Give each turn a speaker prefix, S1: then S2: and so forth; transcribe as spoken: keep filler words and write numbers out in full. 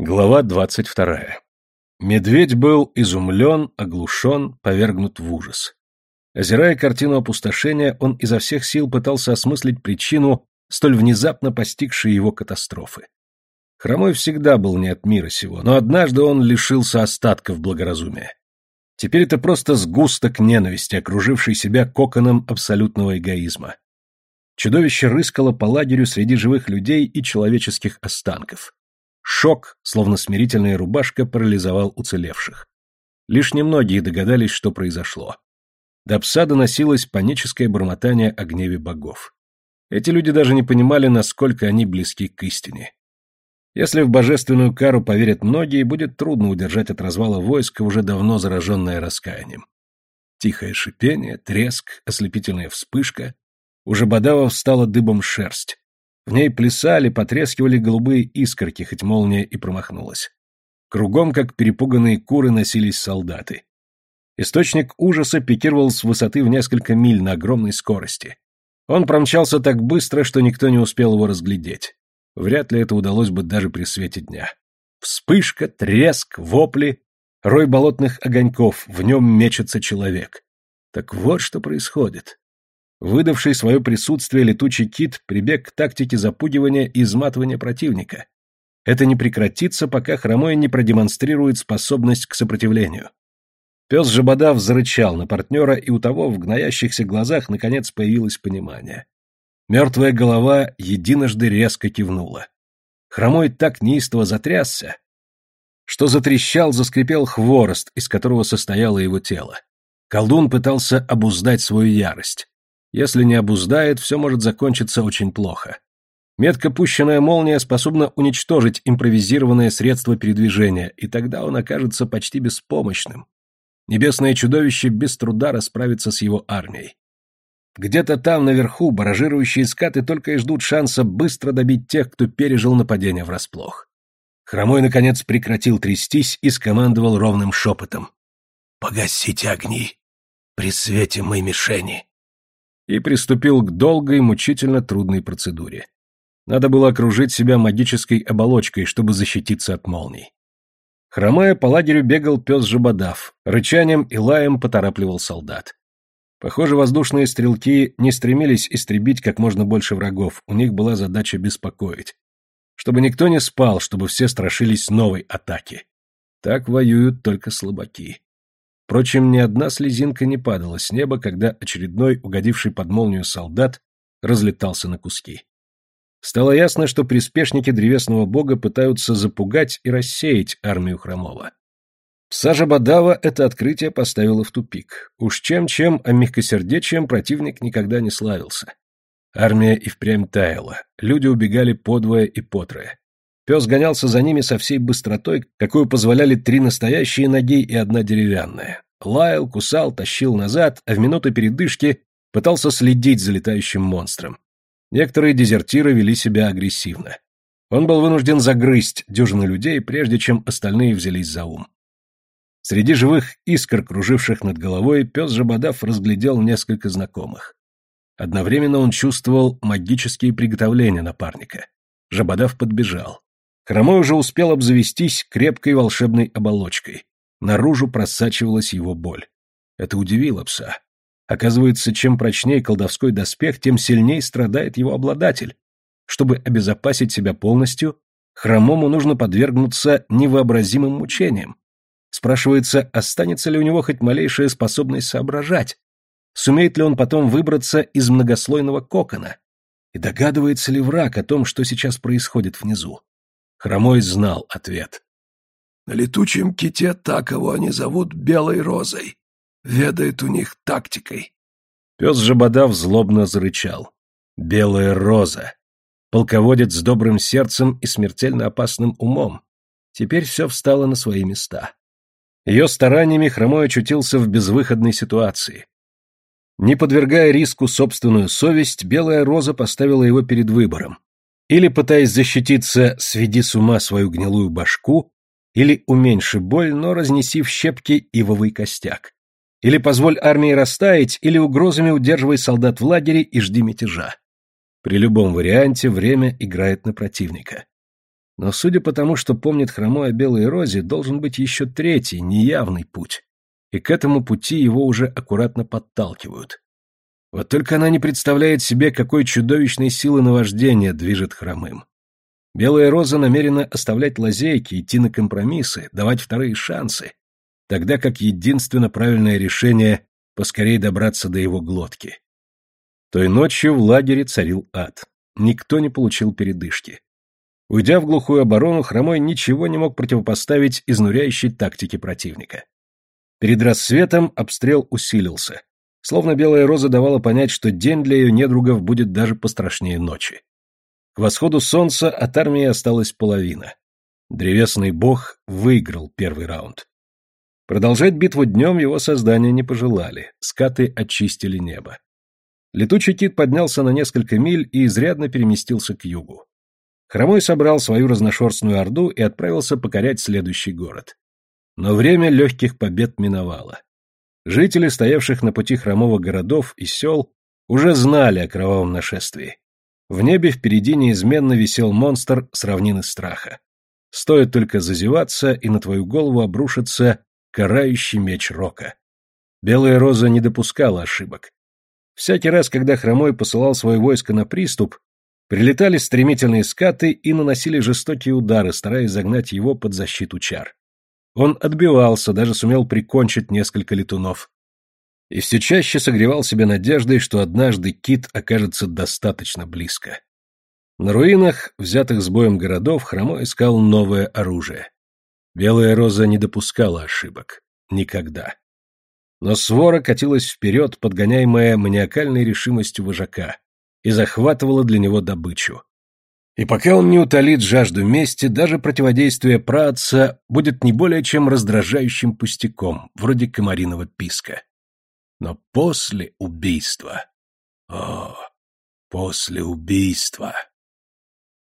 S1: Глава двадцать вторая. Медведь был изумлен, оглушен, повергнут в ужас. Озирая картину опустошения, он изо всех сил пытался осмыслить причину столь внезапно постигшей его катастрофы. Хромой всегда был не от мира сего, но однажды он лишился остатков благоразумия. Теперь это просто сгусток ненависти, окруживший себя коконом абсолютного эгоизма. Чудовище рыскало по лагерю среди живых людей и человеческих останков. Шок, словно смирительная рубашка, парализовал уцелевших. Лишь немногие догадались, что произошло. До пса доносилось паническое бормотание о гневе богов. Эти люди даже не понимали, насколько они близки к истине. Если в божественную кару поверят многие, будет трудно удержать от развала войска, уже давно зараженное раскаянием. Тихое шипение, треск, ослепительная вспышка. У Жабодава встала дыбом шерсть. В ней плясали, потрескивали голубые искорки, хоть молния и промахнулась. Кругом, как перепуганные куры, носились солдаты. Источник ужаса пикировал с высоты в несколько миль на огромной скорости. Он промчался так быстро, что никто не успел его разглядеть. Вряд ли это удалось бы даже при свете дня. Вспышка, треск, вопли, рой болотных огоньков, в нем мечется человек. Так вот что происходит. Выдавший свое присутствие летучий кит прибег к тактике запугивания и изматывания противника. Это не прекратится, пока Хромой не продемонстрирует способность к сопротивлению. Пес Жабодав зарычал на партнера, и у того в гноящихся глазах наконец появилось понимание. Мертвая голова единожды резко кивнула. Хромой так неистово затрясся, что затрещал, заскрипел хворост, из которого состояло его тело. Колдун пытался обуздать свою ярость. Если не обуздает, все может закончиться очень плохо. Метко пущенная молния способна уничтожить импровизированное средство передвижения, и тогда он окажется почти беспомощным. Небесное чудовище без труда расправится с его армией. Где-то там, наверху, баражирующие скаты только и ждут шанса быстро добить тех, кто пережил нападение врасплох. Хромой, наконец, прекратил трястись и скомандовал ровным шепотом. «Погасите огни! При свете мы мишени!» И приступил к долгой, мучительно трудной процедуре. Надо было окружить себя магической оболочкой, чтобы защититься от молний. Хромая по лагерю бегал пес Жабодав, рычанием и лаем поторапливал солдат. Похоже, воздушные стрелки не стремились истребить как можно больше врагов, у них была задача беспокоить. Чтобы никто не спал, чтобы все страшились новой атаки. Так воюют только слабаки. Впрочем, ни одна слезинка не падала с неба, когда очередной, угодивший под молнию солдат, разлетался на куски. Стало ясно, что приспешники древесного бога пытаются запугать и рассеять армию Хромого. Пса Жабодава это открытие поставило в тупик. Уж чем-чем, а мягкосердечием противник никогда не славился. Армия и впрямь таяла, люди убегали подвое и потрое. Пес гонялся за ними со всей быстротой, какую позволяли три настоящие ноги и одна деревянная. Лаял, кусал, тащил назад, а в минуты передышки пытался следить за летающим монстром. Некоторые дезертиры вели себя агрессивно. Он был вынужден загрызть дюжину людей, прежде чем остальные взялись за ум. Среди живых искр, круживших над головой, пес Жабодав разглядел несколько знакомых. Одновременно он чувствовал магические приготовления напарника. Жабодав подбежал. Хромой уже успел обзавестись крепкой волшебной оболочкой. Наружу просачивалась его боль. Это удивило пса. Оказывается, чем прочнее колдовской доспех, тем сильнее страдает его обладатель. Чтобы обезопасить себя полностью, Хромому нужно подвергнуться невообразимым мучениям. Спрашивается, останется ли у него хоть малейшая способность соображать? Сумеет ли он потом выбраться из многослойного кокона? И догадывается ли враг о том, что сейчас происходит внизу? Хромой знал ответ.
S2: На летучем ките та, кого они зовут Белой Розой, ведает у них тактикой.
S1: Пес Жабодав злобно зарычал. Белая Роза. Полководец с добрым сердцем и смертельно опасным умом. Теперь все встало на свои места. Ее стараниями Хромой очутился в безвыходной ситуации. Не подвергая риску собственную совесть, Белая Роза поставила его перед выбором. Или, пытаясь защититься, сведи с ума свою гнилую башку, или уменьши боль, но разнеси в щепки ивовый костяк. Или позволь армии растаять, или угрозами удерживай солдат в лагере и жди мятежа. При любом варианте время играет на противника. Но судя по тому, что помнит Хромой о Белой Розе, должен быть еще третий, неявный путь. И к этому пути его уже аккуратно подталкивают. Вот только она не представляет себе, какой чудовищной силы наваждения движет Хромым. Белая Роза намерена оставлять лазейки, идти на компромиссы, давать вторые шансы, тогда как единственно правильное решение — поскорее добраться до его глотки. Той ночью в лагере царил ад. Никто не получил передышки. Уйдя в глухую оборону, Хромой ничего не мог противопоставить изнуряющей тактике противника. Перед рассветом обстрел усилился, словно Белая Роза давала понять, что день для ее недругов будет даже пострашнее ночи. К восходу солнца от армии осталась половина. Древесный бог выиграл первый раунд. Продолжать битву днем его создания не пожелали, скаты очистили небо. Летучий кит поднялся на несколько миль и изрядно переместился к югу. Хромой собрал свою разношерстную орду и отправился покорять следующий город. Но время легких побед миновало. Жители, стоявших на пути Хромого городов и сел, уже знали о кровавом нашествии. В небе впереди неизменно висел монстр с равнины страха. Стоит только зазеваться, и на твою голову обрушится карающий меч Рока. Белая Роза не допускала ошибок. Всякий раз, когда Хромой посылал свое войско на приступ, прилетали стремительные скаты и наносили жестокие удары, стараясь загнать его под защиту чар. Он отбивался, даже сумел прикончить несколько летунов. И все чаще согревал себя надеждой, что однажды кит окажется достаточно близко. На руинах, взятых с боем городов, Хромой искал новое оружие. Белая Роза не допускала ошибок. Никогда. Но свора катилась вперед, подгоняемая маниакальной решимостью вожака, и захватывала для него добычу. И пока он не утолит жажду мести, даже противодействие праотца будет не более чем раздражающим пустяком, вроде комариного писка. Но после убийства... О, после убийства...